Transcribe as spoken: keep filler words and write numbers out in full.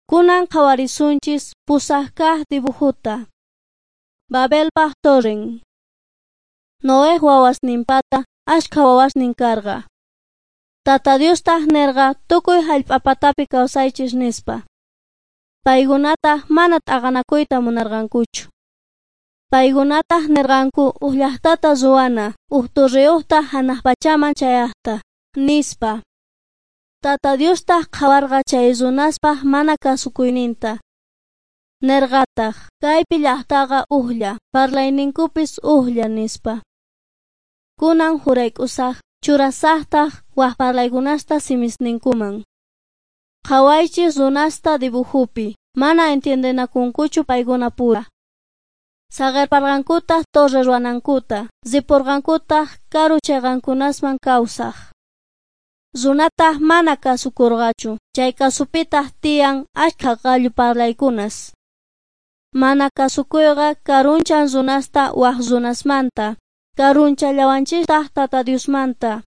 Kunan qhawarisunchis pusaqkaq dibujuta. Babelpaq torren. Noé wawasninpata ashkha wawasnin karqa. Tata Diostaq nirqa tukuy hallp'apatapi kawsaychis nispa. Paykunataq mana t'aqanakuyta munarqankuchu. Paykunataq nirqanku uq llaqtata ruwana, uq turriyuqta hanaq pachaman chayaqta, nispa. Tata Diostaq qhawarqa chay runaspaq mana kasukuyninta. Nirqataq, kaypi llaqtaqa uqlla, parlayninkupis uqlla nispa. Kunan jurayk'usaq, churasaqtaq waq parlaykunasta simisninkuman. Qhawaychis runasta dibujupi, mana entiendenakunkuchu paykuna pura. Saqirparqankutaq torre ruwanankuta, ripurqankutaq karu chayqankunasman kawsaq. Runataq mana kasukurqachu, chay kasupitaq tiyan ashkha qallu parlaykunas. Mana kasukuyqa karunchan runasta waq runasmanta, karunchallawanchistaq Tata Diosmanta.